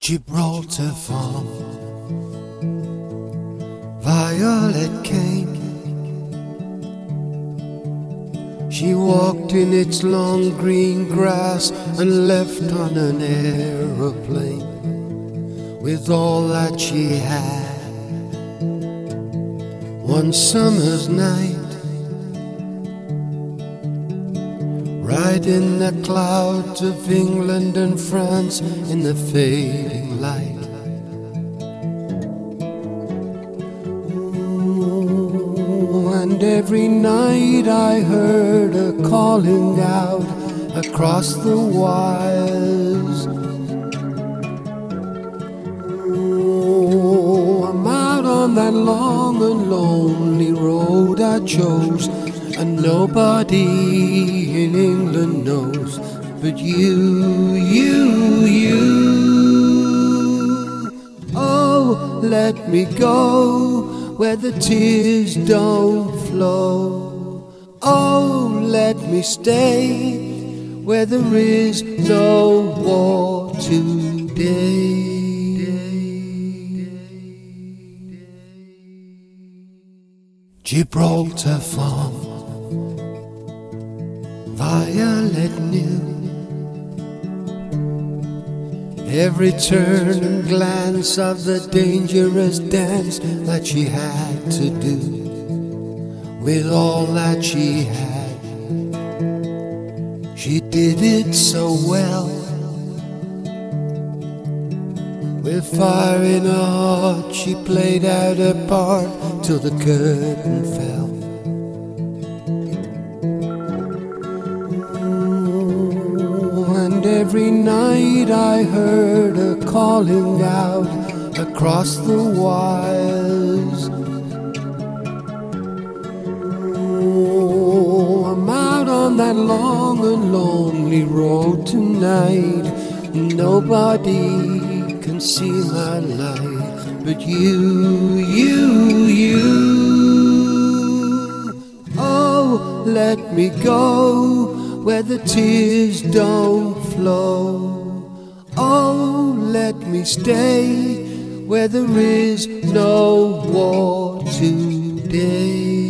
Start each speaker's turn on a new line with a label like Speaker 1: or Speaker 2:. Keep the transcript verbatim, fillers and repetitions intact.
Speaker 1: Gibraltar Farm, Violet came. She walked in its long green grass and left on an aeroplane with all that she had. One summer's night, right in the clouds of England and France in the fading light. Ooh, and every night I heard her calling out across the wires. Ooh, I'm out on that long and lonely road I chose, and nobody in England knows but you, you, you. Oh, let me go where the tears don't flow. Oh, let me stay where there is no war today. Gibraltar Farm, Violet knew every turn and glance of the dangerous dance that she had to do with all that she had. She did it so well, with fire in her heart she played out her part till the curtain fell. And every night I heard her calling out across the wires. Oh, I'm out on that long and lonely road tonight. Nobody can see my light but you, you, you. Oh, let me go where the tears don't flow. Oh, let me stay where there is no war today.